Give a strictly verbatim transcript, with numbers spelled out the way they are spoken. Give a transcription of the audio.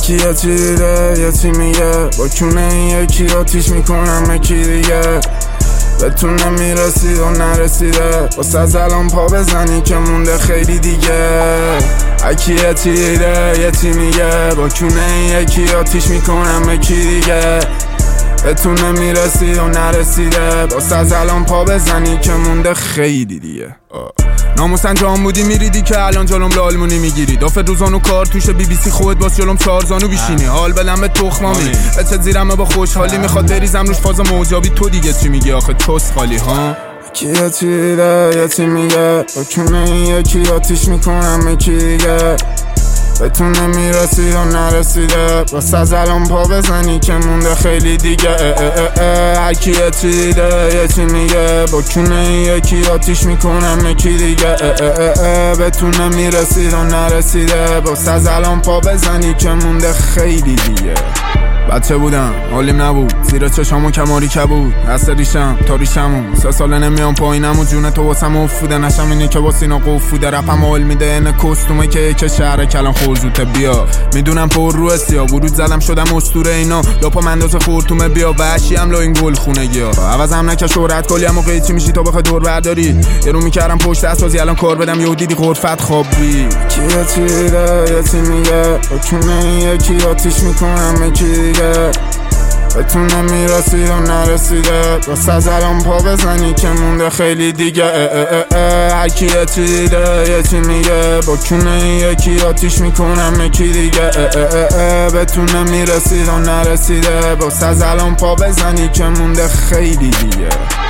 یکی یه چیره یه چی میگه با کونه یکی آتیش میکنم یکی دیگه بتونه میرسید و نرسیده واسه از الان پا بزنی که مونده خیلی دیگه یکی یه چیره یه چی میگه با کونه یکی آتیش میکنم یکی دیگه بتونه میرسید و نرسیده واسه از الان پا بزنی که مونده خیلی دیگه ناموسن جام بودی میریدی که الان جلوم لالمونی میگیری دافت روزانو کار توشه بی بی سی خودت باز جلوم چارزانو بیشینی حال بدم به تخمامی بچه زیرمه با خوشحالی میخواد بریزم روش فاز موجابی تو دیگه چی میگی آخه چس خالی ها یکی یه چیره یه چی میگه با کونه یکی آتیش میکنم یکی دیگه بتونه میرسید و نرسیده واسه از الان پا بزنی که مونده خیلی دیگه هرکی یه چیده یه چی میگه با کونه یکی آتیش میکنم یکی دیگه بتونه میرسید و نرسیده واسه از الان پا بزنی که مونده خیلی دیگه بچه بودم حالیم نبود زیر چشامو کماری کبود دست ریشم تا ریشمون سه ساله نمیام پایینم و جون تو واسم افوده نشم اینی که واسه اینا قفوده رپم حال میده اینه کستومه که یک شهر کلان خورزوته بیا میدونم پر رو سیا ورود زدم شدم اسطوره اینا لاپا منداز خورتومه بیا وحشی هم لا این گل خونگی ها عوضم نکه شهرت کلیم و قیچی میشی تا بخوای دور برداری یه رو میکردم پشت اسازی الان کار بدم یهو دیدی غرفت خوابی کیه چیره یه چی میگه با کونه یکی آتیش میکنم یکی بتونه میرسید و نرسیده واسه از الان پا بزنی که مونده خیلی دیگه هرکی یه چیده یه چی میگه با کونه یکی آتیش میکنم یکی دیگه بتونه میرسید و نرسیده واسه از الان پا بزنی که مونده خیلی دیگه